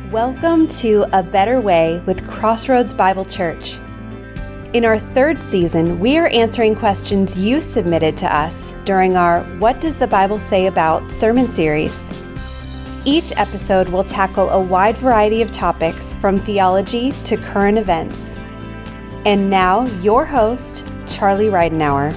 Welcome to A Better Way with Crossroads Bible Church. In our third season, we are answering questions you submitted to us during our What Does the Bible Say About sermon series. Each episode will tackle a wide variety of topics from theology to current events. And now, your host, Charlie Ridenauer.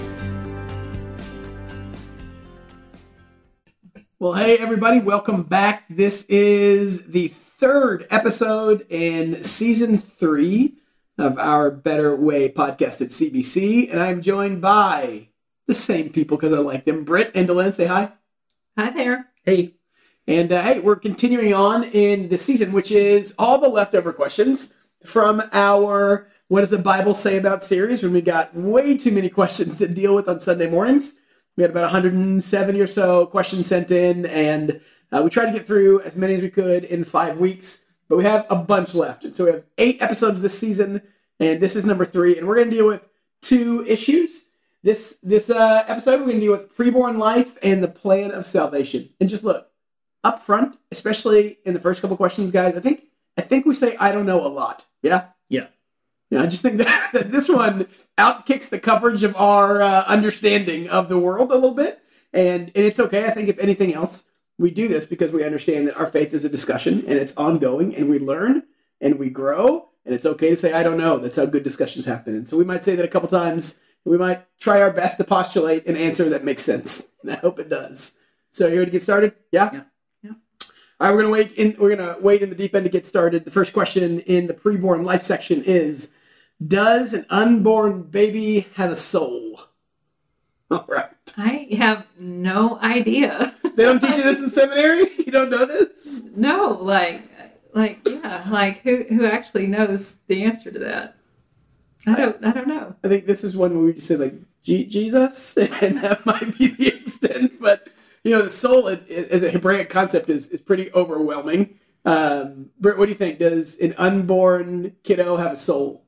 Well, hey, everybody. Welcome back. This is the third episode in Season 3 of our Better Way podcast at CBC. And I'm joined by the same people because I like them. Britt and Dylan, say hi. Hi there. Hey. And hey, we're continuing on in the season, which is all the leftover questions from our What Does the Bible Say About series, when we got way too many questions to deal with on Sunday mornings. We had about 170 or so questions sent in, and we tried to get through as many as we could in 5 weeks, but we have a bunch left. And so we have 8 episodes this season, and this is number 3, and we're going to deal with 2 issues. This episode, we're going to deal with preborn life and the plan of salvation. And just look, up front, especially in the first couple questions, guys, I think we say, I don't know a lot. Yeah? Yeah. Yeah, I just think that this one outkicks the coverage of our understanding of the world a little bit. And it's okay. I think if anything else, we do this because we understand that our faith is a discussion and it's ongoing and we learn and we grow. And it's okay to say, I don't know. That's how good discussions happen. And so we might say that a couple times. We might try our best to postulate an answer that makes sense. And I hope it does. So you ready to get started? Yeah? Yeah. All right, we're gonna wait in the deep end to get started. The first question in the preborn life section is, does an unborn baby have a soul? All right. I have no idea. They don't teach you this in seminary? You don't know this? No, who actually knows the answer to that? I don't know. I think this is one where we just say like Jesus, and that might be the extent. But you know, the soul as a Hebraic concept is pretty overwhelming. Britt, what do you think? Does an unborn kiddo have a soul?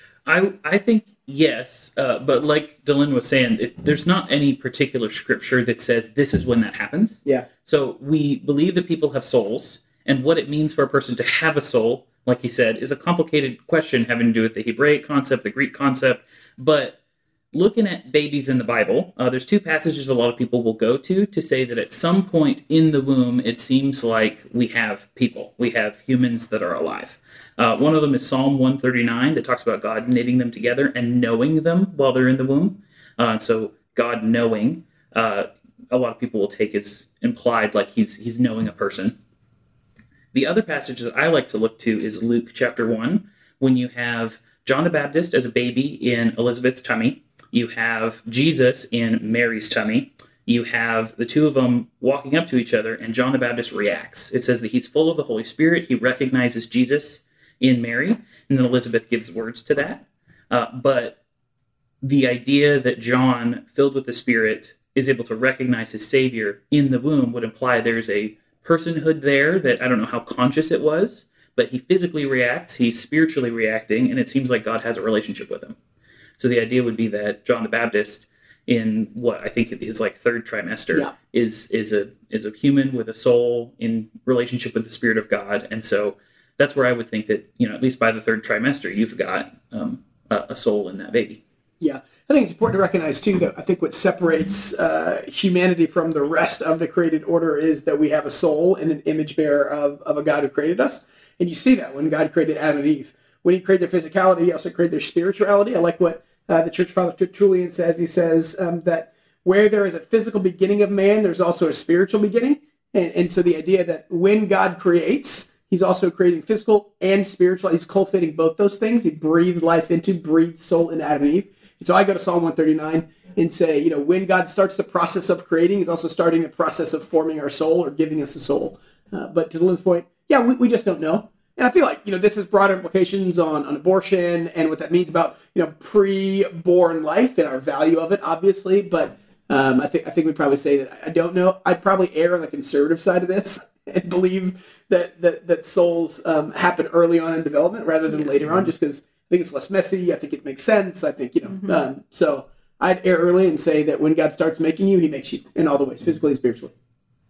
I think yes, but like Dylan was saying, there's not any particular scripture that says this is when that happens. Yeah. So we believe that people have souls, and what it means for a person to have a soul, like he said, is a complicated question having to do with the Hebraic concept, the Greek concept. But looking at babies in the Bible, there's 2 passages a lot of people will go to say that at some point in the womb, it seems like we have people. We have humans that are alive. One of them is Psalm 139 that talks about God knitting them together and knowing them while they're in the womb. So God knowing, a lot of people will take as implied like he's knowing a person. The other passage that I like to look to is Luke chapter 1, when you have John the Baptist as a baby in Elizabeth's tummy. You have Jesus in Mary's tummy. You have the 2 of them walking up to each other, and John the Baptist reacts. It says that he's full of the Holy Spirit. He recognizes Jesus in Mary, and then Elizabeth gives words to that. But the idea that John, filled with the Spirit, is able to recognize his Savior in the womb would imply there's a personhood there that I don't know how conscious it was, but he physically reacts, he's spiritually reacting, and it seems like God has a relationship with him. So the idea would be that John the Baptist, in what I think is like 3rd trimester, is a human with a soul in relationship with the Spirit of God. And so that's where I would think that, at least by the 3rd trimester, you've got a soul in that baby. Yeah. I think it's important to recognize, too, that I think what separates humanity from the rest of the created order is that we have a soul and an image bearer of a God who created us. And you see that when God created Adam and Eve. When he created their physicality, he also created their spirituality. I like what the church father Tertullian says. He says that where there is a physical beginning of man, there's also a spiritual beginning. And so the idea that when God creates, he's also creating physical and spiritual. He's cultivating both those things. He breathed soul into Adam and Eve. And so I go to Psalm 139 and say, when God starts the process of creating, he's also starting the process of forming our soul or giving us a soul. But to Lynn's point, we just don't know. And I feel like, this has broader implications on abortion and what that means about, pre-born life and our value of it, obviously. But I think we'd probably say that I don't know. I'd probably err on the conservative side of this and believe that souls happen early on in development rather than later on, just because I think it's less messy. I think it makes sense. I think, so I'd err early and say that when God starts making you, he makes you in all the ways, physically and spiritually.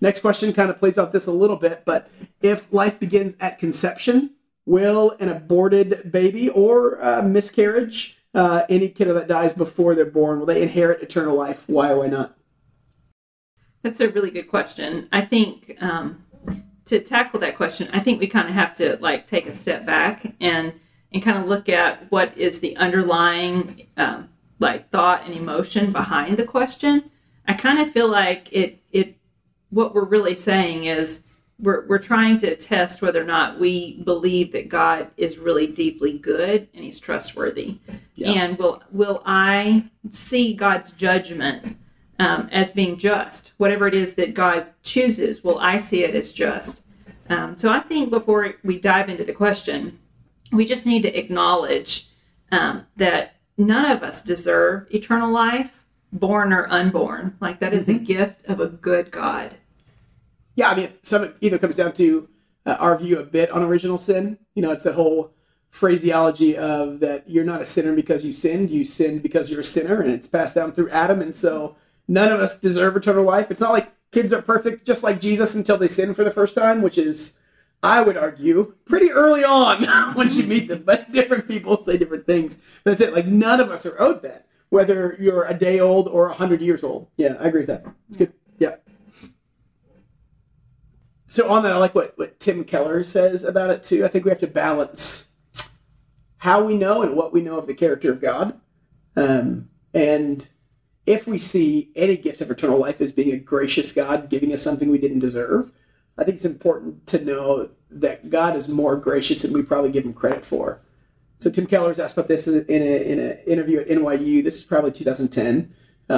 Next question kind of plays off this a little bit, but if life begins at conception, will an aborted baby or miscarriage, any kiddo that dies before they're born, will they inherit eternal life? Why or why not? That's a really good question. I think to tackle that question, I think we kind of have to take a step back and kind of look at what is the underlying thought and emotion behind the question. I kind of feel like it what we're really saying is we're trying to test whether or not we believe that God is really deeply good and he's trustworthy. Yeah. And will I see God's judgment as being just? Whatever it is that God chooses, will I see it as just? So I think before we dive into the question, we just need to acknowledge that none of us deserve eternal life, born or unborn. That is a gift of a good God. Yeah, I mean, some of it either comes down to our view a bit on original sin. It's that whole phraseology of that you're not a sinner because you sinned because you're a sinner, and it's passed down through Adam, and so none of us deserve eternal life. It's not like kids are perfect just like Jesus until they sin for the first time, which is, I would argue, pretty early on once you meet them, but different people say different things. That's it. None of us are owed that, whether you're a day old or 100 years old. Yeah, I agree with that. It's good. Yeah. So on that, I like what Tim Keller says about it too. I think we have to balance how we know and what we know of the character of God. And if we see any gift of eternal life as being a gracious God giving us something we didn't deserve, I think it's important to know that God is more gracious than we probably give him credit for. So Tim Keller was asked about this in an interview at NYU. This is probably 2010,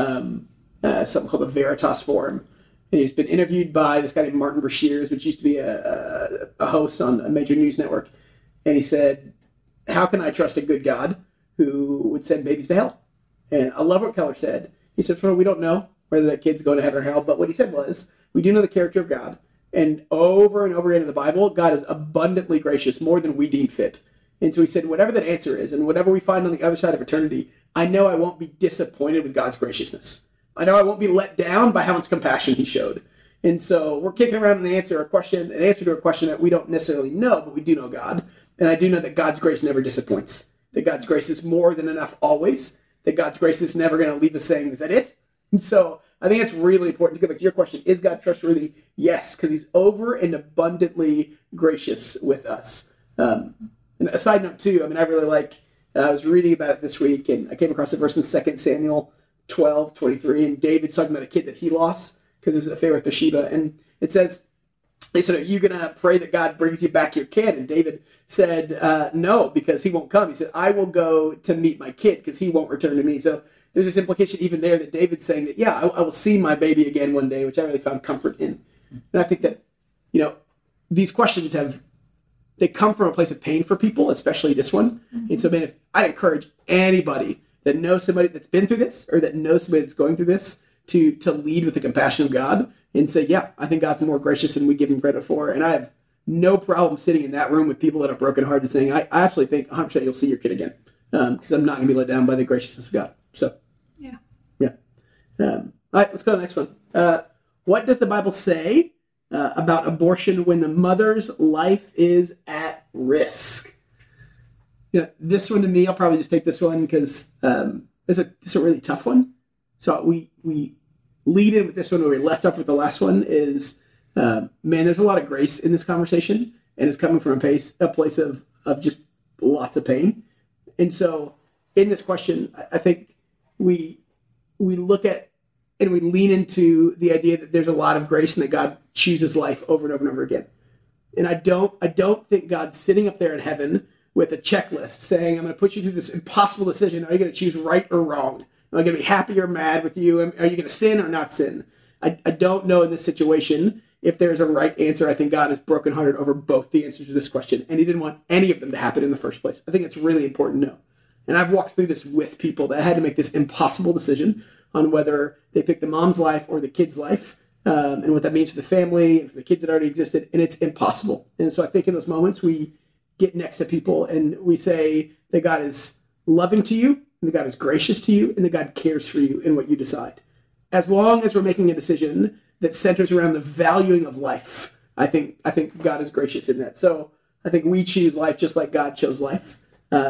something called the Veritas Forum. And he's been interviewed by this guy named Martin Bashir, which used to be a host on a major news network. And he said, how can I trust a good God who would send babies to hell? And I love what Keller said. He said, we don't know whether that kid's going to heaven or hell. But what he said was, we do know the character of God. And over again in the Bible, God is abundantly gracious, more than we deem fit. And so he said, whatever that answer is, and whatever we find on the other side of eternity, I know I won't be disappointed with God's graciousness. I know I won't be let down by how much compassion he showed. And so we're kicking around an answer to a question that we don't necessarily know, but we do know God. And I do know that God's grace never disappoints. That God's grace is more than enough always. That God's grace is never going to leave us saying, is that it? And so I think it's really important to go back to your question. Is God trustworthy? Yes, because he's over and abundantly gracious with us. And a side note too, I really I was reading about it this week, and I came across a verse in 2 Samuel 12:23, and David's talking about a kid that he lost because there was an affair with Bathsheba, and it says, they said, are you going to pray that God brings you back your kid? And David said, no, because he won't come. He said, I will go to meet my kid because he won't return to me. So there's this implication even there that David's saying that, yeah, I will see my baby again one day, which I really found comfort in. And I think that, these questions they come from a place of pain for people, especially this one. Mm-hmm. And so, man, if I'd encourage anybody that knows somebody that's been through this or that knows somebody that's going through this to lead with the compassion of God and say, yeah, I think God's more gracious than we give him credit for. And I have no problem sitting in that room with people that are brokenhearted saying, I absolutely think 100% you'll see your kid again because I'm not going to be let down by the graciousness of God. So, yeah. All right, let's go to the next one. What does the Bible say about abortion when the mother's life is at risk? This one to me, I'll probably just take this one because it's a really tough one. So we lead in with this one where we left off with the last one is, there's a lot of grace in this conversation, and it's coming from a place of just lots of pain. And so in this question, I think we look at and we lean into the idea that there's a lot of grace and that God chooses life over and over and over again. And I don't think God's sitting up there in heaven with a checklist saying, I'm going to put you through this impossible decision. Are you going to choose right or wrong? Am I going to be happy or mad with you? Are you going to sin or not sin? I don't know in this situation if there's a right answer. I think God is brokenhearted over both the answers to this question, and he didn't want any of them to happen in the first place. I think it's really important to know. And I've walked through this with people that had to make this impossible decision on whether they pick the mom's life or the kid's life, and what that means for the family and for the kids that already existed, and it's impossible. And so I think in those moments we get next to people and we say that God is loving to you, and that God is gracious to you, and that God cares for you in what you decide. As long as we're making a decision that centers around the valuing of life. I think God is gracious in that. So I think we choose life just like God chose life.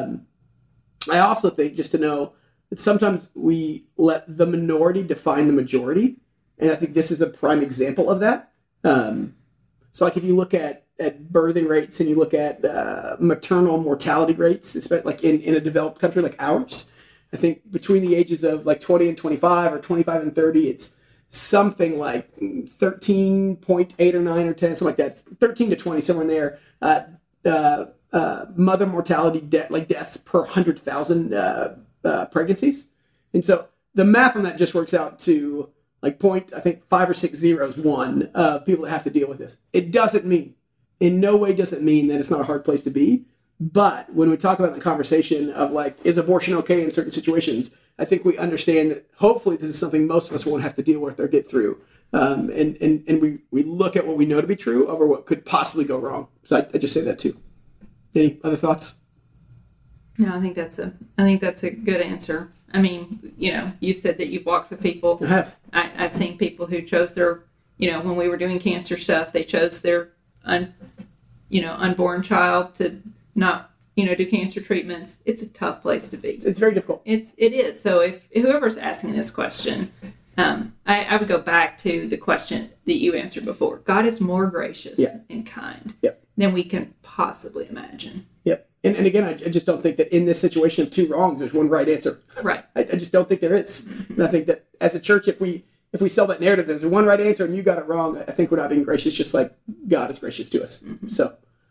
I also think, just to know, that sometimes we let the minority define the majority, and I think this is a prime example of that. So like if you look at birthing rates and you look at maternal mortality rates, especially like in a developed country like ours, I think between the ages of like 20 and 25 or 25 and 30, it's something like 13.8 or 9 or 10, something like that. It's 13 to 20, somewhere in there. Mother mortality deaths per 100,000 pregnancies. And so the math on that just works out to like I think 5 or 6 zeros, one people that have to deal with this. It doesn't mean, in no way does it mean that it's not a hard place to be. But when we talk about the conversation of like, is abortion okay in certain situations, I think we understand that hopefully this is something most of us won't have to deal with or get through. And we look at what we know to be true over what could possibly go wrong. So I just say that too. Any other thoughts? No, I think that's a good answer. I mean, you said that you've walked with people. I have. I've seen people who chose their, when we were doing cancer stuff, they chose their unborn child to not, do cancer treatments. It's a tough place to be. It's very difficult. It is. So if whoever's asking this question, I would go back to the question that you answered before. God is more gracious and kind than we can possibly imagine. Yep. And again, I just don't think that in this situation of two wrongs, there's one right answer. Right. I just don't think there is. And I think that as a church, if we sell that narrative, there's one right answer and you got it wrong, I think we're not being gracious, just like God is gracious to us. So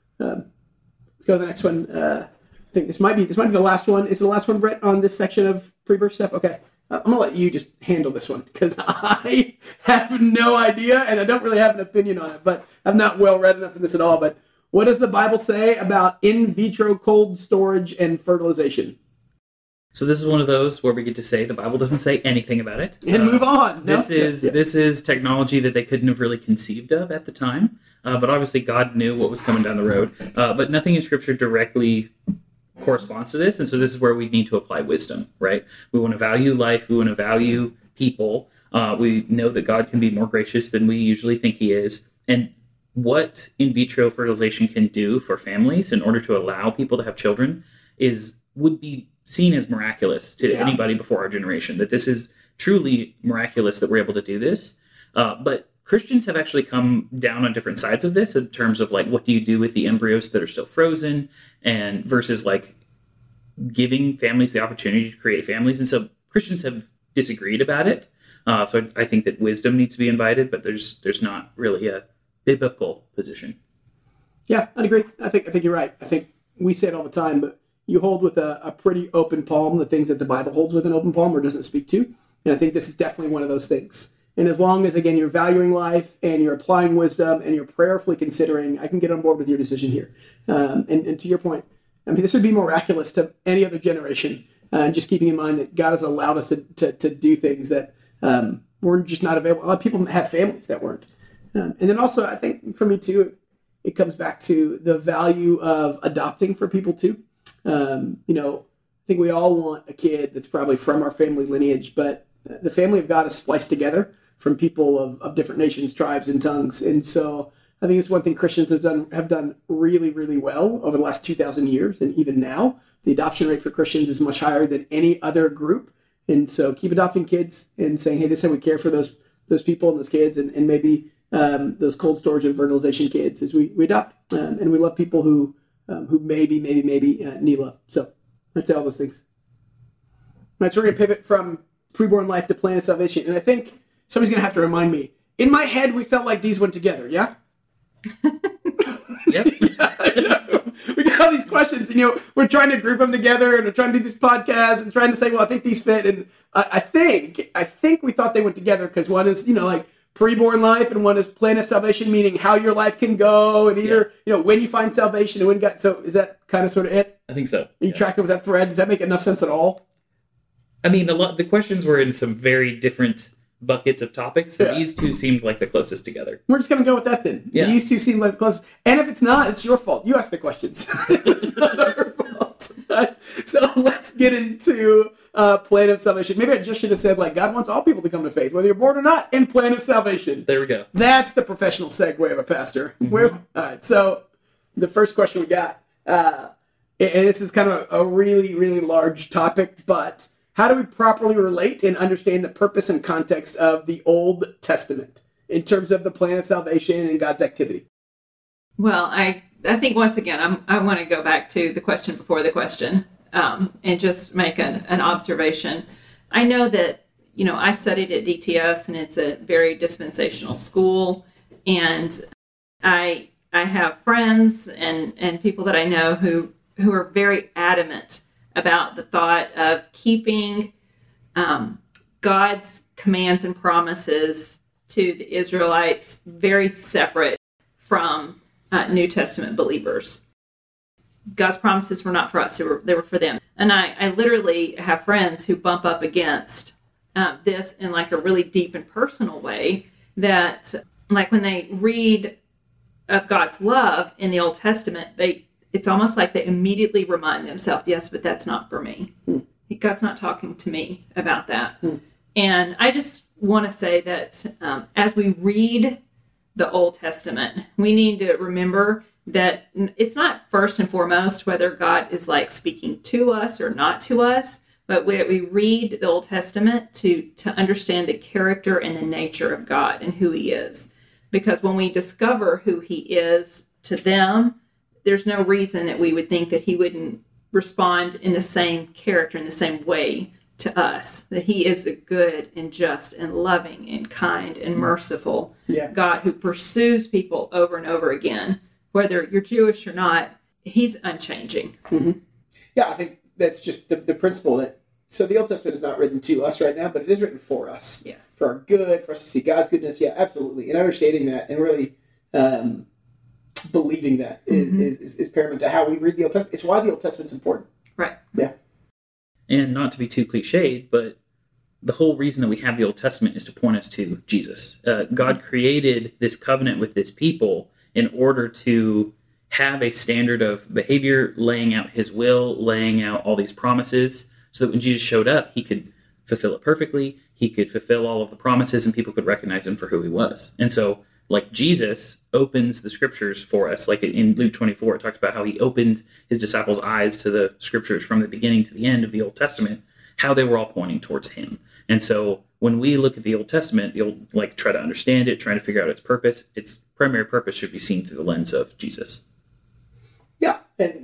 let's go to the next one. I think this might be the last one. Is it the last one, Brett, on this section of pre-birth stuff? Okay. I'm going to let you just handle this one because I have no idea and I don't really have an opinion on it, but I'm not well read enough in this at all. But what does the Bible say about in vitro cold storage and fertilization? So this is one of those where we get to say the Bible doesn't say anything about it. And move on. This is technology that they couldn't have really conceived of at the time. But obviously God knew what was coming down the road. But nothing in Scripture directly corresponds to this. And so this is where we need to apply wisdom, right? We want to value life. We want to value people. We know that God can be more gracious than we usually think he is. And what in vitro fertilization can do for families in order to allow people to have children would be seen as miraculous to anybody before our generation, that this is truly miraculous that we're able to do this. But Christians have actually come down on different sides of this in terms of like, what do you do with the embryos that are still frozen and versus like giving families the opportunity to create families. And so Christians have disagreed about it. So I think that wisdom needs to be invited, but there's not really a biblical position. Yeah, I'd agree. I think you're right. I think we say it all the time, but you hold with a pretty open palm the things that the Bible holds with an open palm or doesn't speak to. And I think this is definitely one of those things. And as long as, again, you're valuing life and you're applying wisdom and you're prayerfully considering, I can get on board with your decision here. And to your point, I mean, this would be miraculous to any other generation. Just keeping in mind that God has allowed us to do things that were just not available. A lot of people have families that weren't. And then also, I think for me too, it comes back to the value of adopting for people too. I think we all want a kid that's probably from our family lineage, but the family of God is spliced together from people of different nations, tribes, and tongues. And so I think it's one thing Christians have done really, really well over the last 2,000 years. And even now, the adoption rate for Christians is much higher than any other group. And so keep adopting kids and saying, hey, this is how we care for those people and those kids and maybe those cold storage and fertilization kids as we adopt. And we love people who maybe need love. So I'd say all those things. All right, so we're going to pivot from preborn life to plan of salvation. And I think somebody's going to have to remind me. In my head, we felt like these went together, yeah? Yep. We got all these questions, and we're trying to group them together, and we're trying to do this podcast, and trying to say, well, I think these fit. And I think we thought they went together because one is, like preborn life, and one is plan of salvation, meaning how your life can go, and either when you find salvation and when God. So is that kind of sort of it? I think so. Are you tracking with that thread? Does that make enough sense at all? I mean, the questions were in some very different buckets of topics, so these two seemed like the closest together. We're just going to go with that then. Yeah. These two seem like the closest. And if it's not, it's your fault. You asked the questions. It's not our fault. wants. So let's get into plan of salvation. Maybe I just should have said, like, God wants all people to come to faith, whether you're born or not, in plan of salvation. There we go. That's the professional segue of a pastor. All right, so the first question we got, and this is kind of a really, really large topic, but how do we properly relate and understand the purpose and context of the Old Testament in terms of the plan of salvation and God's activity? Well, I think once again, I want to go back to the question before the question and just make an observation. I know that, I studied at DTS, and it's a very dispensational school, and I have friends and people that I know who are very adamant about the thought of keeping God's commands and promises to the Israelites very separate from New Testament believers. God's promises were not for us; they were for them. And I literally have friends who bump up against this in like a really deep and personal way. That, like, when they read of God's love in the Old Testament, it's almost like they immediately remind themselves, yes, but that's not for me. God's not talking to me about that. And I just want to say that as we read the Old Testament, we need to remember that it's not first and foremost whether God is like speaking to us or not to us, but we read the Old Testament to understand the character and the nature of God and who he is. Because when we discover who he is to them, there's no reason that we would think that he wouldn't respond in the same character, in the same way to us, that he is a good and just and loving and kind and merciful God who pursues people over and over again. Whether you're Jewish or not, he's unchanging. Yeah, I think that's just the principle that, so the Old Testament is not written to us right now, but it is written for us. Yes. For our good, for us to see God's goodness. Yeah, absolutely. And understanding that and really believing that is paramount to how we read the Old Testament. It's why the Old Testament's important. Right. Yeah. And not to be too cliched, but the whole reason that we have the Old Testament is to point us to Jesus. God created this covenant with this people in order to have a standard of behavior, laying out his will, laying out all these promises, so that when Jesus showed up, he could fulfill it perfectly. He could fulfill all of the promises, and people could recognize him for who he was. And so, like, Jesus opens the scriptures for us. Like in Luke 24, it talks about how he opened his disciples' eyes to the scriptures from the beginning to the end of the Old Testament, how they were all pointing towards him. And so when we look at the Old Testament, try to understand it, trying to figure out its purpose, its primary purpose should be seen through the lens of Jesus. Yeah, and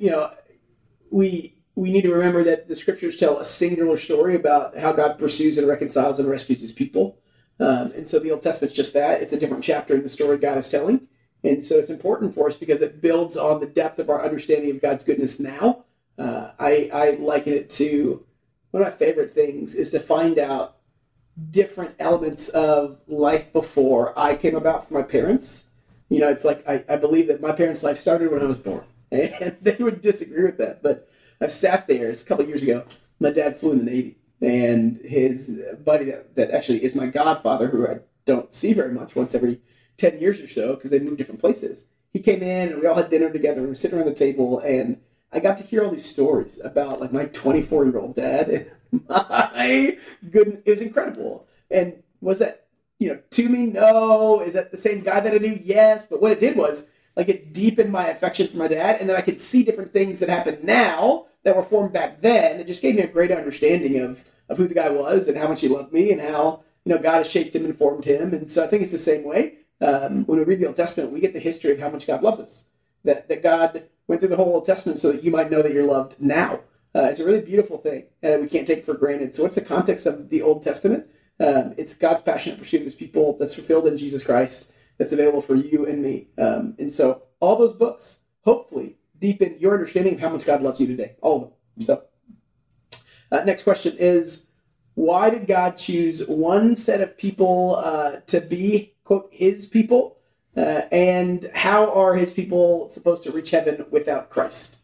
we need to remember that the scriptures tell a singular story about how God pursues and reconciles and rescues his people. And so the Old Testament's just that. It's a different chapter in the story God is telling. And so it's important for us because it builds on the depth of our understanding of God's goodness now. I liken it to, one of my favorite things is to find out different elements of life before I came about for my parents. It's like I believe that my parents' life started when I was born. And they would disagree with that. But I've sat there, it's a couple of years ago, my dad flew in the Navy. And his buddy that actually is my godfather, who I don't see very much, once every 10 years or so, because they moved different places. He came in and we all had dinner together and we were sitting around the table, and I got to hear all these stories about like my 24-year-old dad. And my goodness, it was incredible. And was that, to me? No. Is that the same guy that I knew? Yes. But what it did was, like, it deepened my affection for my dad, and then I could see different things that happen now that were formed back then. It just gave me a greater understanding of who the guy was and how much he loved me and how, God has shaped him and formed him. And so I think it's the same way. When we read the Old Testament, we get the history of how much God loves us. That God went through the whole Old Testament so that you might know that you're loved now. It's a really beautiful thing, and we can't take it for granted. So what's the context of the Old Testament? It's God's passionate pursuit of his people that's fulfilled in Jesus Christ, that's available for you and me. And so all those books, hopefully, deepen your understanding of how much God loves you today. All of them. So next question is, why did God choose one set of people to be, quote, his people? And how are his people supposed to reach heaven without Christ?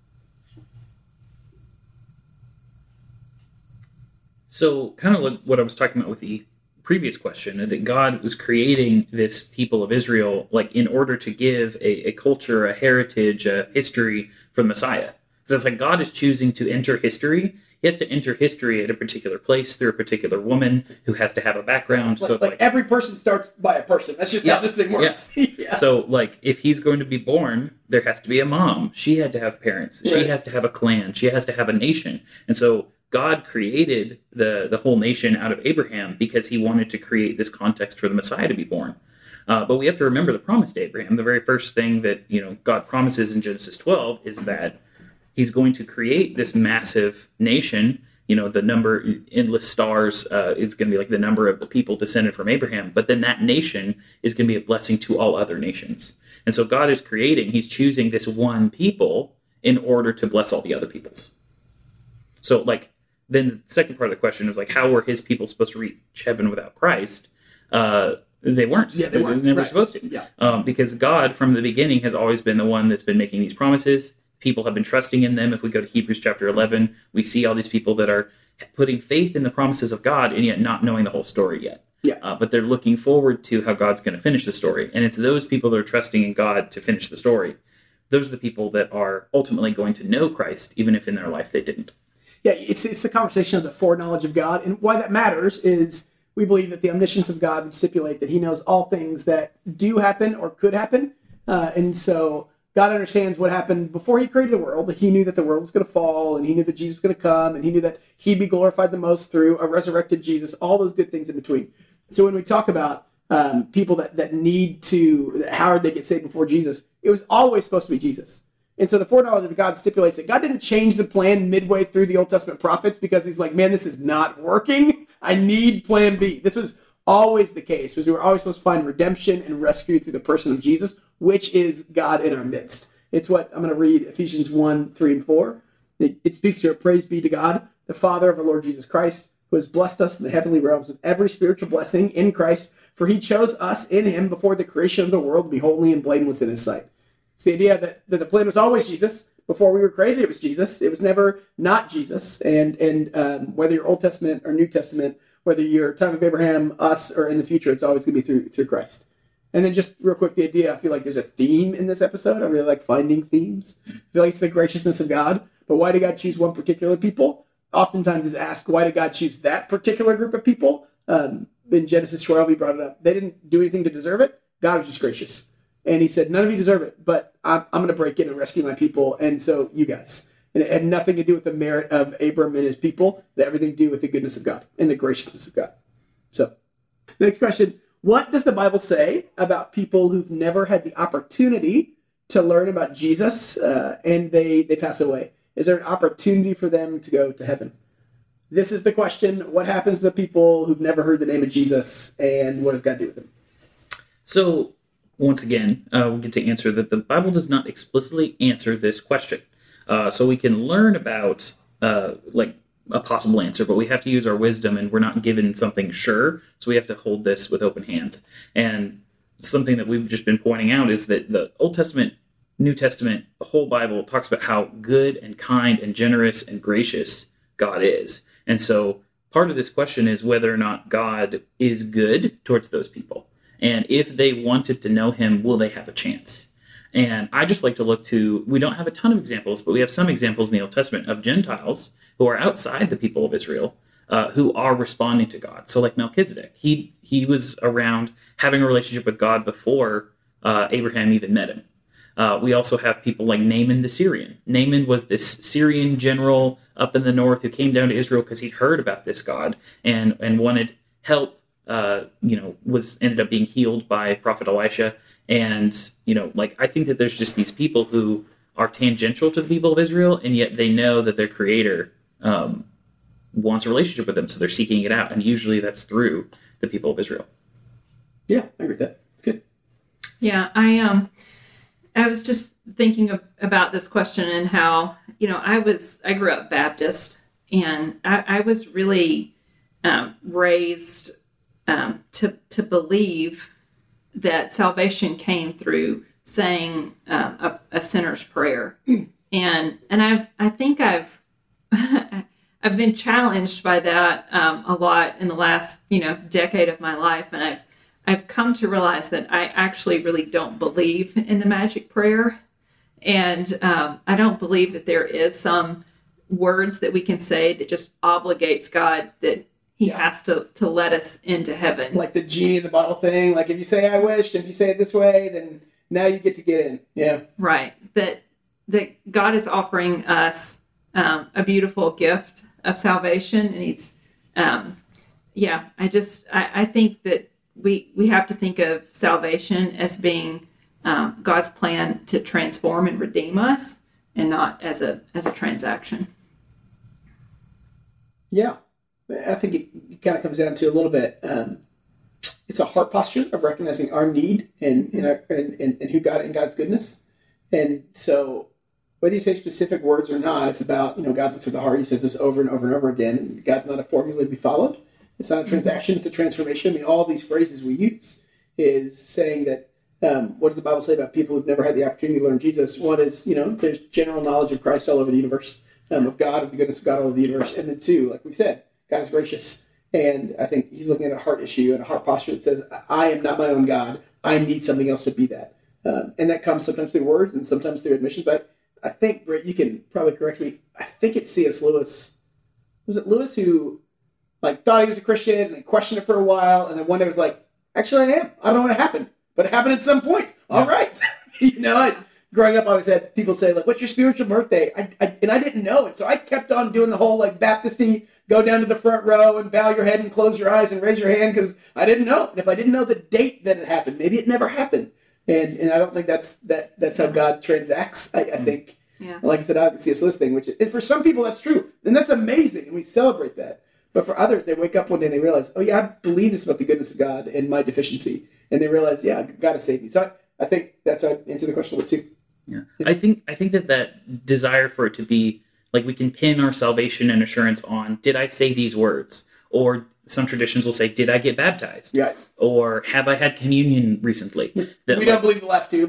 So kind of what I was talking about with the previous question, that God was creating this people of Israel, like, in order to give a culture, a heritage, a history for the Messiah. So it's like God is choosing to enter history. He has to enter history at a particular place through a particular woman who has to have a background. So it's like every person starts by a person. That's just how this thing works. Yeah. So like if he's going to be born, there has to be a mom. She had to have parents. Right. She has to have a clan. She has to have a nation. And so God created the whole nation out of Abraham because he wanted to create this context for the Messiah to be born. But we have to remember the promise to Abraham. The very first thing that God promises in Genesis 12 is that he's going to create this massive nation. The number, endless stars, is going to be like the number of the people descended from Abraham. But then that nation is going to be a blessing to all other nations. And so God is he's choosing this one people in order to bless all the other peoples. So like, then the second part of the question was like, how were his people supposed to reach heaven without Christ? They weren't. Yeah, they weren't. They were never Right. supposed to. Yeah. Because God, from the beginning, has always been the one that's been making these promises. People have been trusting in them. If we go to Hebrews chapter 11, we see all these people that are putting faith in the promises of God and yet not knowing the whole story yet. Yeah. But they're looking forward to how God's going to finish the story. And it's those people that are trusting in God to finish the story. Those are the people that are ultimately going to know Christ, even if in their life they didn't. Yeah, it's a conversation of the foreknowledge of God. And why that matters is we believe that the omniscience of God would stipulate that he knows all things that do happen or could happen. And so God understands what happened before he created the world. He knew that the world was going to fall, and he knew that Jesus was going to come, and he knew that he'd be glorified the most through a resurrected Jesus, all those good things in between. So when we talk about people that need to, how did they get saved before Jesus? It was always supposed to be Jesus. And so the foreknowledge of God stipulates that God didn't change the plan midway through the Old Testament prophets because he's like, man, this is not working. I need plan B. This was always the case, because we were always supposed to find redemption and rescue through the person of Jesus, which is God in our midst. It's what I'm going to read, Ephesians 1, 3, and 4. It speaks here, praise be to God, the Father of our Lord Jesus Christ, who has blessed us in the heavenly realms with every spiritual blessing in Christ, for he chose us in him before the creation of the world to be holy and blameless in his sight. It's the idea that the plan was always Jesus. Before we were created, it was Jesus. It was never not Jesus. And whether you're Old Testament or New Testament, whether you're time of Abraham, us, or in the future, it's always going to be through Christ. And then just real quick, the idea, I feel like there's a theme in this episode. I really like finding themes. I feel like it's the graciousness of God. But why did God choose one particular people? Oftentimes is asked, why did God choose that particular group of people? In Genesis 12, he brought it up. They didn't do anything to deserve it. God was just gracious. And he said, none of you deserve it, but I'm going to break in and rescue my people, and so you guys. And it had nothing to do with the merit of Abram and his people. It had everything to do with the goodness of God and the graciousness of God. So, next question. What does the Bible say about people who've never had the opportunity to learn about Jesus and they pass away? Is there an opportunity for them to go to heaven? This is the question. What happens to the people who've never heard the name of Jesus, and what does God do with them? So, once again, we get to answer that the Bible does not explicitly answer this question. So we can learn about like a possible answer, but we have to use our wisdom, and we're not given something sure. So we have to hold this with open hands. And something that we've just been pointing out is that the Old Testament, New Testament, the whole Bible talks about how good and kind and generous and gracious God is. And so part of this question is whether or not God is good towards those people. And if they wanted to know him, will they have a chance? And I just like to look to, we don't have a ton of examples, but we have some examples in the Old Testament of Gentiles who are outside the people of Israel, who are responding to God. So like Melchizedek, he was around having a relationship with God before Abraham even met him. We also have people like Naaman the Syrian. Naaman was this Syrian general up in the north who came down to Israel because he'd heard about this God and wanted help. Ended up being healed by Prophet Elisha. And, I think that there's just these people who are tangential to the people of Israel, and yet they know that their creator wants a relationship with them, so they're seeking it out. And usually that's through the people of Israel. Yeah, I agree with that. Good. Yeah, I was just thinking about this question and how, I grew up Baptist, and I was really raised to believe that salvation came through saying a sinner's prayer, and I think I've been challenged by that a lot in the last decade of my life, and I've come to realize that I actually really don't believe in the magic prayer, And I don't believe that there is some words that we can say that just obligates God that he has to let us into heaven. Like the genie in the bottle thing. Like if you say, I wish, if you say it this way, then now you get to get in. Yeah. Right. That God is offering us a beautiful gift of salvation. And he's, I think that we have to think of salvation as being God's plan to transform and redeem us, and not as a transaction. Yeah, I think it kind of comes down to a little bit. It's a heart posture of recognizing our need and who God and God's goodness. And so, whether you say specific words or not, it's about God looks at the heart. He says this over and over and over again. And God's not a formula to be followed. It's not a transaction. It's a transformation. I mean, all these phrases we use is saying that. What does the Bible say about people who've never had the opportunity to learn Jesus? One is, there's general knowledge of Christ all over the universe, of God, of the goodness of God all over the universe. And then two, like we said, God is gracious. And I think he's looking at a heart issue and a heart posture that says, I am not my own God. I need something else to be that. And that comes sometimes through words and sometimes through admissions. But I think, Britt, you can probably correct me. I think it's C.S. Lewis. Was it Lewis who thought he was a Christian and then questioned it for a while? And then one day was like, actually, I am. I don't know what happened. But it happened at some point. All right. Growing up, I always had people say, what's your spiritual birthday? And I didn't know it. So I kept on doing the whole, Baptist-y, go down to the front row and bow your head and close your eyes and raise your hand because I didn't know. And if I didn't know the date that it happened, maybe it never happened. And I don't think that's how God transacts. I think, like I said, I can see C.S. Lewis thing, and for some people that's true. And that's amazing. And we celebrate that. But for others, they wake up one day and they realize, oh, yeah, I believe this about the goodness of God and my deficiency. And they realize, yeah, God has saved me. So I think that's how I answer the question a little too. Yeah. I think that desire for it to be, we can pin our salvation and assurance on, did I say these words? Or some traditions will say, did I get baptized? Right. Or have I had communion recently? We don't believe the last two.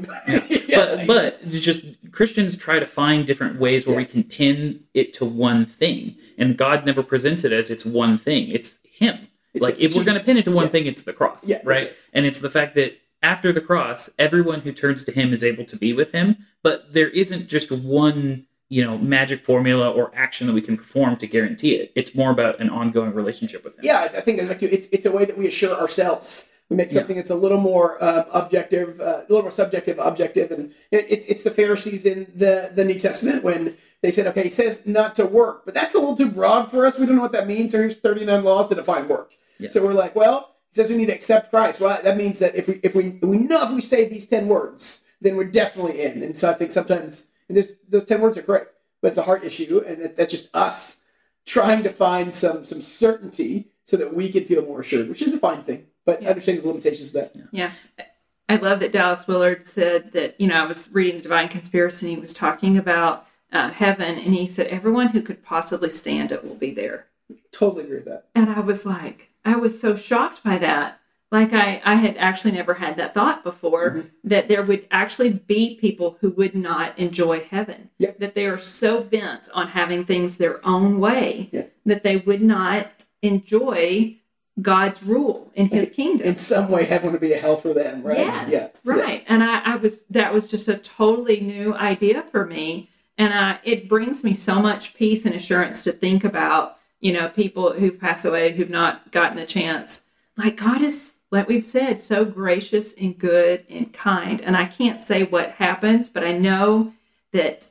But just Christians try to find different ways where we can pin it to one thing. And God never presents it as it's one thing. It's him. If we're going to pin it to one thing, it's the cross, right? And it's the fact that after the cross, everyone who turns to him is able to be with him. But there isn't just one, magic formula or action that we can perform to guarantee it. It's more about an ongoing relationship with him. Yeah, I think it's a way that we assure ourselves. We make something that's a little more objective, a little more subjective, objective. And it's the Pharisees in the New Testament when they said, okay, he says not to work, but that's a little too broad for us. We don't know what that means. So here's 39 laws to define work. Yeah. So we're like, well, he says we need to accept Christ. Well, that means that if we say these 10 words, then we're definitely in. And so I think sometimes those 10 words are great, but it's a heart issue, and that's just us trying to find some certainty so that we can feel more assured, which is a fine thing. But understanding the limitations of that. Yeah. I love that Dallas Willard said that, I was reading The Divine Conspiracy, and he was talking about heaven, and he said, everyone who could possibly stand it will be there. Totally agree with that. And I was so shocked by that. I had actually never had that thought before, that there would actually be people who would not enjoy heaven. Yep. That they are so bent on having things their own way that they would not enjoy God's rule in his kingdom. In some way, heaven would be a hell for them, right? Yes, right. And that was just a totally new idea for me. And it brings me so much peace and assurance to think about, people who've passed away, who've not gotten a chance. God is, like we've said, so gracious and good and kind. And I can't say what happens, but I know that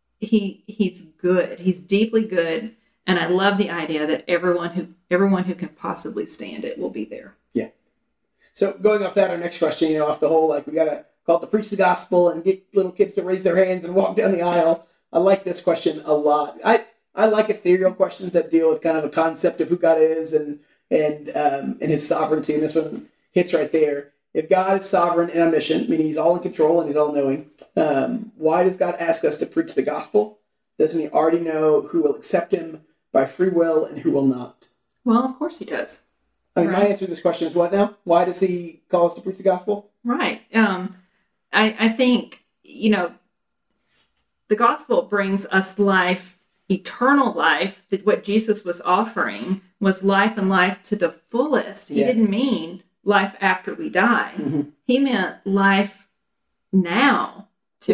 he's good. He's deeply good. And I love the idea that everyone who can possibly stand it will be there. Yeah. So going off that, our next question, off the whole, we got to call it to preach the gospel and get little kids to raise their hands and walk down the aisle. I like this question a lot. I like ethereal questions that deal with kind of a concept of who God is and his sovereignty. And this one hits right there. If God is sovereign and omniscient, meaning he's all in control and he's all knowing, why does God ask us to preach the gospel? Doesn't he already know who will accept him by free will and who will not? Well, of course he does. My answer to this question is what now? Why does he call us to preach the gospel? Right. I think, the gospel brings us life, eternal life. That what Jesus was offering was life and life to the fullest. He didn't mean life after we die. Mm-hmm. He meant life now to be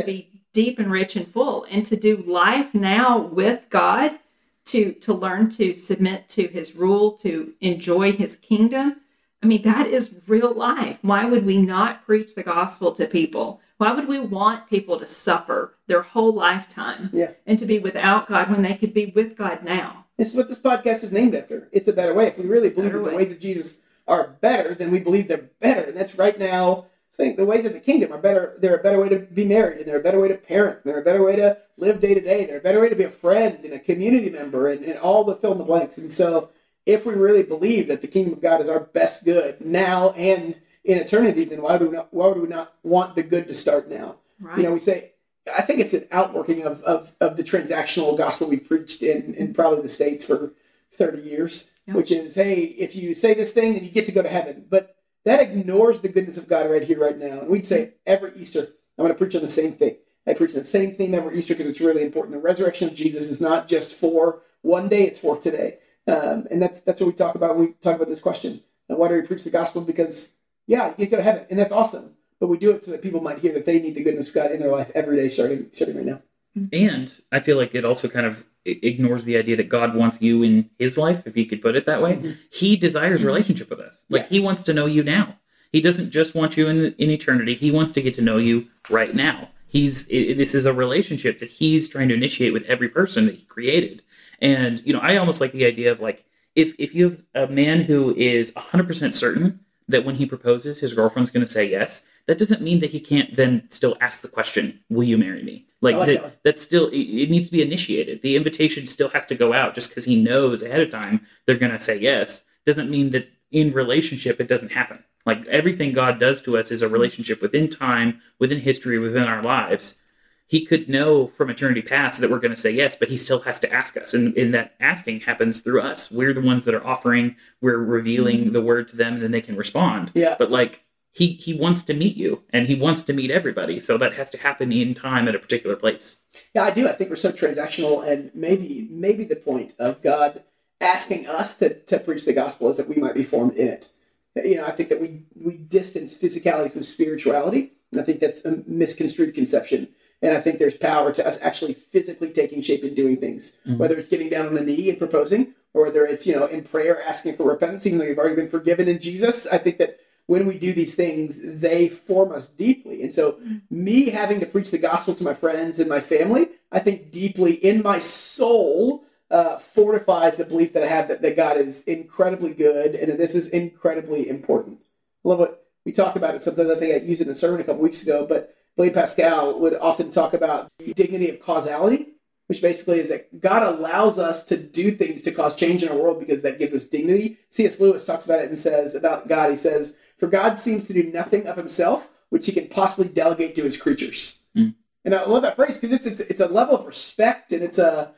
deep and rich and full, and to do life now with God, to learn to submit to his rule, to enjoy his kingdom. I mean, that is real life. Why would we not preach the gospel to people? Why would we want people to suffer their whole lifetime and to be without God when they could be with God now? This is what this podcast is named after. It's a better way. If we really believe that the ways of Jesus are better, then we believe they're better. And that's right now, saying the ways of the kingdom are better. They're a better way to be married, and they're a better way to parent. They're a better way to live day to day. They're a better way to be a friend and a community member and all the fill in the blanks. And so if we really believe that the kingdom of God is our best good now and in eternity, then why would we not want the good to start now? Right. You know, we say, I think it's an outworking of the transactional gospel we've preached in probably the States for 30 years, which is, hey, if you say this thing, then you get to go to heaven. But that ignores the goodness of God right here, right now. And we'd say every Easter, I'm going to preach on the same thing. I preach the same theme every Easter because it's really important. The resurrection of Jesus is not just for one day, it's for today. And that's what we talk about when we talk about this question. And why do we preach the gospel? Because, you get to go to heaven, and that's awesome. But we do it so that people might hear that they need the goodness of God in their life every day, starting right now. And I feel like it also kind of ignores the idea that God wants you in his life, if you could put it that way. Mm-hmm. He desires relationship with us. Like, he wants to know you now. He doesn't just want you in eternity. He wants to get to know you right now. This is a relationship that he's trying to initiate with every person that he created. And, I almost like the idea of, like, if you have a man who is 100% certain that when he proposes, his girlfriend's going to say yes, that doesn't mean that he can't then still ask the question, will you marry me? That's still, it needs to be initiated. The invitation still has to go out. Just because he knows ahead of time they're going to say yes doesn't mean that in relationship it doesn't happen. Like, everything God does to us is a relationship within time, within history, within our lives. He could know from eternity past that we're going to say yes, but he still has to ask us. And that asking happens through us. We're the ones that are offering, we're revealing the word to them, and then they can respond. Yeah. But, like, he wants to meet you, and he wants to meet everybody. So that has to happen in time at a particular place. Yeah, I do. I think we're so transactional, and maybe the point of God asking us to preach the gospel is that we might be formed in it. I think that we distance physicality from spirituality, and I think that's a misconstrued conception. And I think there's power to us actually physically taking shape and doing things, whether it's getting down on the knee and proposing, or whether it's, in prayer asking for repentance, even though you've already been forgiven in Jesus. I think that when we do these things, they form us deeply. And so me having to preach the gospel to my friends and my family, I think deeply in my soul fortifies the belief that I have that God is incredibly good and that this is incredibly important. I love what we talk about. It's something I think I used in a sermon a couple weeks ago, but Blaise Pascal would often talk about the dignity of causality, which basically is that God allows us to do things to cause change in our world because that gives us dignity. C.S. Lewis talks about it and says about God, he says, "For God seems to do nothing of himself which he can possibly delegate to his creatures." And I love that phrase because it's a level of respect, and it's a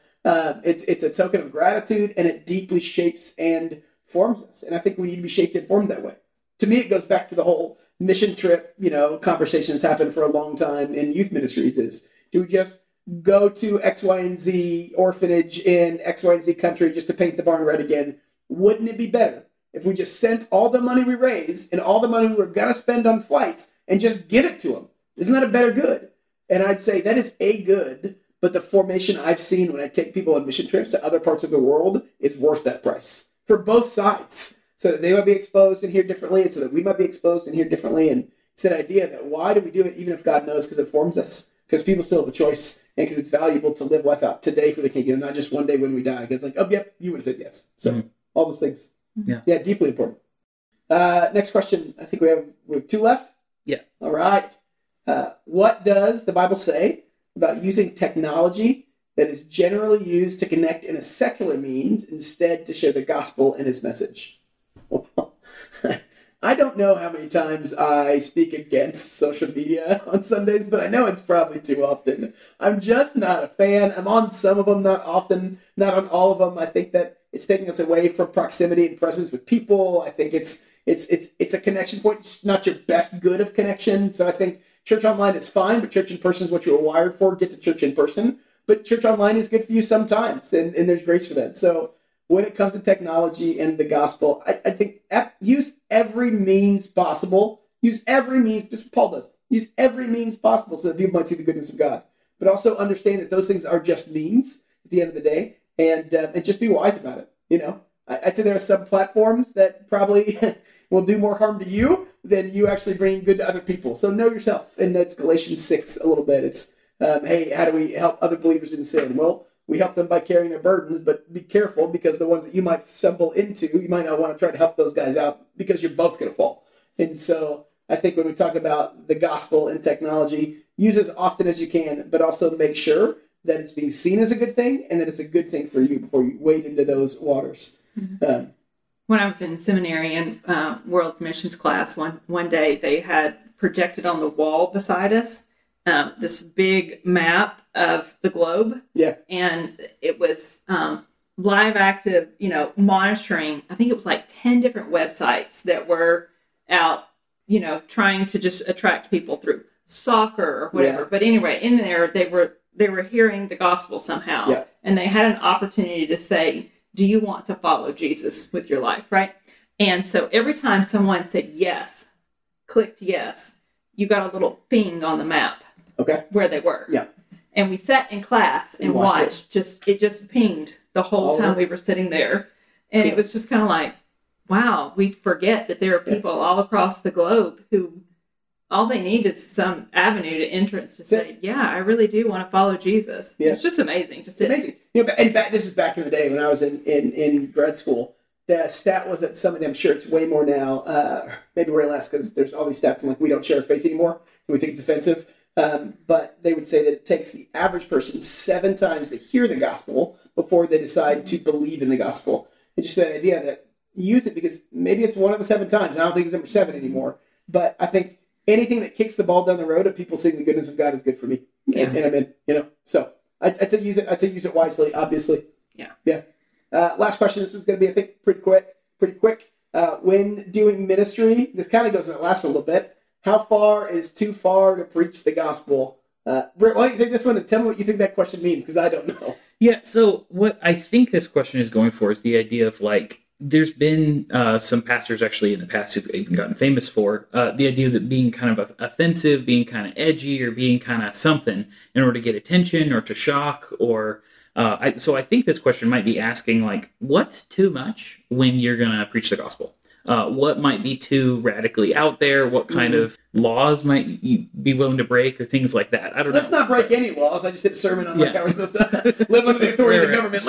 token of gratitude, and it deeply shapes and forms us. And I think we need to be shaped and formed that way. To me, it goes back to the whole mission trip, conversations happen for a long time in youth ministries is, do we just go to X, Y, and Z orphanage in X, Y, and Z country just to paint the barn red again? Wouldn't it be better if we just sent all the money we raise and all the money we were going to spend on flights and just give it to them? Isn't that a better good? And I'd say that is a good, but the formation I've seen when I take people on mission trips to other parts of the world is worth that price for both sides. So that they might be exposed and hear differently, and so that we might be exposed and hear differently. And it's that idea that why do we do it even if God knows? Because it forms us. Because people still have a choice, and because it's valuable to live life out today for the kingdom, not just one day when we die. Because you would have said yes. So all those things. Yeah, deeply important. Next question. I think we have two left. Yeah. All right. What does the Bible say about using technology that is generally used to connect in a secular means instead to share the gospel and his message? I don't know how many times I speak against social media on Sundays, but I know it's probably too often. I'm just not a fan. I'm on some of them, not often, not on all of them. I think that it's taking us away from proximity and presence with people. I think it's a connection point. It's not your best good of connection. So I think church online is fine, but church in person is what you were wired for. Get to church in person. But church online is good for you sometimes, and there's grace for that. So when it comes to technology and the gospel, I think use every means possible. Use every means, just what Paul does. Use every means possible so that people might see the goodness of God. but also understand that those things are just means at the end of the day, and just be wise about it. I'd say there are some platforms that probably will do more harm to you than you actually bringing good to other people. So know yourself, and that's Galatians 6 a little bit. It's, hey, how do we help other believers in sin? Well, we help them by carrying their burdens, but be careful, because the ones that you might stumble into, you might not want to try to help those guys out, because you're both going to fall. And so I think when we talk about the gospel and technology, use it as often as you can, but also make sure that it's being seen as a good thing and that it's a good thing for you before you wade into those waters. Mm-hmm. When I was in seminary in World's Missions class, one day they had projected on the wall beside us this big map of the globe. Yeah. And it was live active, monitoring. I think it was like 10 different websites that were out, trying to just attract people through soccer or whatever. Yeah. But anyway, in there, they were hearing the gospel somehow. Yeah. And they had an opportunity to say, do you want to follow Jesus with your life, right? And so every time someone said yes, clicked yes, you got a little ping on the map. Okay. Where they were. Yeah. And we sat in class and watched. It just pinged the whole time we were sitting there. And It was just kind of like, wow, we forget that there are people all across the globe who all they need is some avenue to entrance to say, yeah, I really do want to follow Jesus. Yeah. It's just amazing. It's amazing. This is back in the day when I was in grad school. The stat was that somebody, I'm sure it's way more now, maybe way less, because there's all these stats and like we don't share faith anymore and we think it's offensive. But they would say that it takes the average person 7 times to hear the gospel before they decide to believe in the gospel. It's just that idea that use it, because maybe it's one of the 7 times. I don't think it's number 7 anymore. But I think anything that kicks the ball down the road of people seeing the goodness of God is good for me. Yeah. And I'm in, So I'd say use it. I'd say use it wisely, obviously. Yeah. Yeah. Last question. This one's going to be, I think, pretty quick. When doing ministry, this kind of goes in the last for a little bit. How far is too far to preach the gospel? Britt, why don't you take this one and tell me what you think that question means, because I don't know. Yeah, so what I think this question is going for is the idea of, like, there's been some pastors actually in the past who've even gotten famous for the idea that being kind of offensive, being kind of edgy, or being kind of something in order to get attention or to shock, or... So I think this question might be asking, like, what's too much when you're going to preach the gospel? What might be too radically out there? What kind of laws might you be willing to break, or things like that? I don't know. Let's not break any laws. I just did a sermon on like how we're supposed to live under the authority of the government.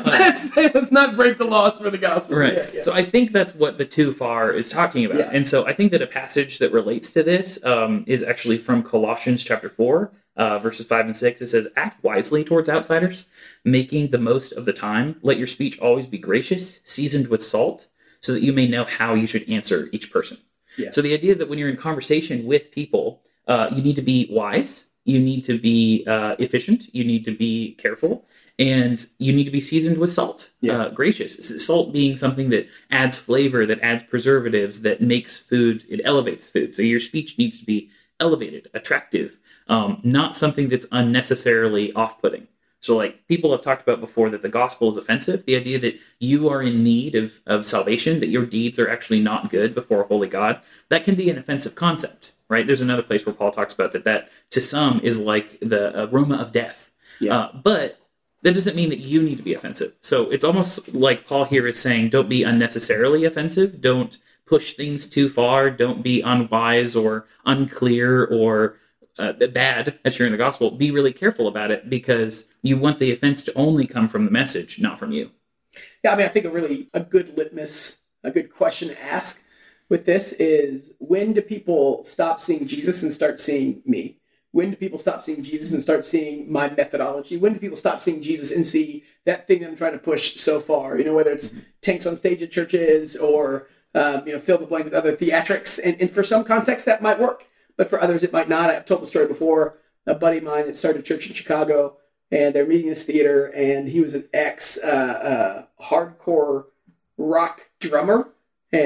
Let's not break the laws for the gospel. Right. Yeah. So I think that's what the too far is talking about. Yeah. And so I think that a passage that relates to this is actually from Colossians chapter 4, verses 5 and 6. It says, "Act wisely towards outsiders, making the most of the time. Let your speech always be gracious, seasoned with salt, so that you may know how you should answer each person." Yeah. So the idea is that when you're in conversation with people, you need to be wise, you need to be efficient, you need to be careful, and you need to be seasoned with salt, gracious. Salt being something that adds flavor, that adds preservatives, that makes food, it elevates food. So your speech needs to be elevated, attractive, not something that's unnecessarily off-putting. So, like, people have talked about before that the gospel is offensive, the idea that you are in need of salvation, that your deeds are actually not good before a holy God, that can be an offensive concept, right? There's another place where Paul talks about that to some is like the aroma of death. Yeah. But that doesn't mean that you need to be offensive. So it's almost like Paul here is saying, don't be unnecessarily offensive, don't push things too far, don't be unwise or unclear or bad at sharing the gospel. Be really careful about it, because you want the offense to only come from the message, not from you. Yeah, I mean, I think a good litmus, a good question to ask with this is, when do people stop seeing Jesus and start seeing me? When do people stop seeing Jesus and start seeing my methodology? When do people stop seeing Jesus and see that thing that I'm trying to push so far? Whether it's tanks on stage at churches or, fill the blank with other theatrics. And for some contexts that might work, but for others it might not. I've told the story before. A buddy of mine that started a church in Chicago, and they're meeting this theater, and he was an hardcore rock drummer. And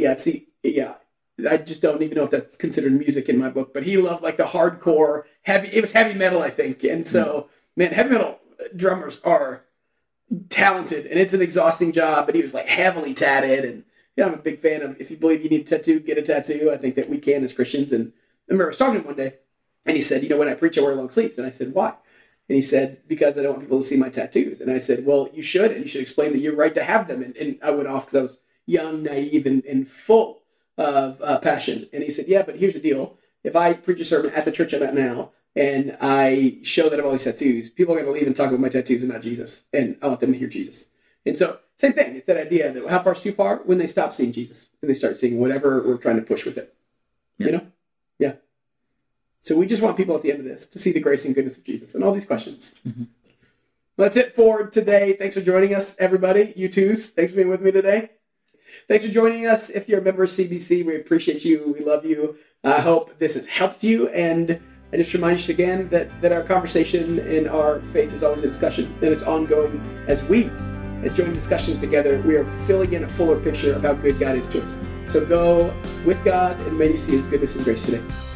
I just don't even know if that's considered music in my book, but he loved like the hardcore it was heavy metal, I think. And so, man, heavy metal drummers are talented, and it's an exhausting job, but he was like heavily tatted. And I'm a big fan of, if you believe you need a tattoo, get a tattoo. I think that we can as Christians. And I remember I was talking to him one day, And he said, when I preach, I wear long sleeves. And I said, why? And he said, because I don't want people to see my tattoos. And I said, well, you should, and you should explain that you're right to have them. And I went off because I was young, naive, and full of passion. And he said, yeah, but here's the deal. If I preach a sermon at the church I'm at now, and I show that I have all these tattoos, people are going to leave and talk about my tattoos and not Jesus. And I want them to hear Jesus. And so, same thing. It's that idea that how far is too far? When they stop seeing Jesus. And they start seeing whatever we're trying to push with it. Yeah. Yeah. So we just want people at the end of this to see the grace and goodness of Jesus and all these questions. Mm-hmm. That's it for today. Thanks for joining us, everybody. You twos. Thanks for being with me today. Thanks for joining us. If you're a member of CBC, we appreciate you. We love you. I hope this has helped you. And I just remind you again that our conversation and our faith is always a discussion, and it's ongoing. As we join discussions together, we are filling in a fuller picture of how good God is to us. So go with God, and may you see his goodness and grace today.